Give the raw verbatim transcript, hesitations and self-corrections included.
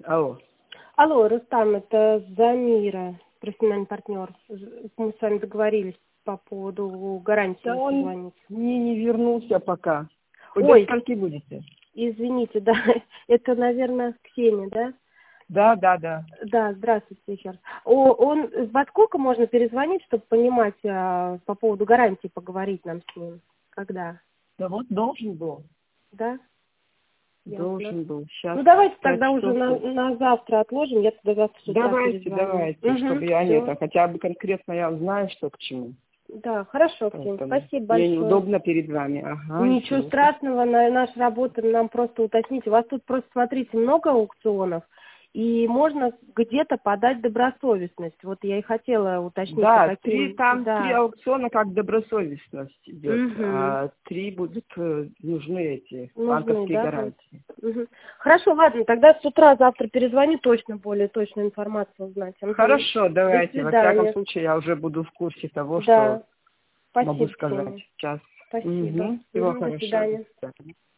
Алло. Алло, Рустам, это Замира, профессиональный партнер. Мы с вами договорились по поводу гарантии. Да он звонить. не, не вернулся пока. Вы Ой, до скольки будете? извините, да, это, наверное, Ксения, да? Да, да, да. Да, здравствуйте еще раз. О, он, во сколько можно перезвонить, чтобы понимать а, по поводу гарантии, поговорить нам с ним? Когда? Да вот должен был. Да? Должен Ясно. был. Сейчас Ну, давайте пять тогда уже часов. на, на завтра отложим, я тогда завтра с утра Давайте, перезвоню. давайте, Угу, чтобы я не все. это, хотя бы конкретно я знаю, что к чему. Да, хорошо, Ксения, Поэтому спасибо мне большое. неудобно перед вами. Ага, Ничего ничего. страшного, на наша работа нам просто уточнить. У вас тут просто, смотрите, много аукционов, и можно где-то подать добросовестность. Вот я и хотела уточнить, по Да, три, каким... там три Да. аукциона как добросовестность идет, Угу. а три будут э, нужны эти Нужны, банковские да, будет? гарантии. Угу. Хорошо, ладно, тогда с утра завтра перезвоню, точно более точную информацию узнать. Угу. Хорошо, До давайте. Во всяком свидания. случае, я уже буду в курсе того, что Да, могу спасибо, сказать Ксения. сейчас. Спасибо. Угу. Всего Угу. До хорошего. До свидания. свидания.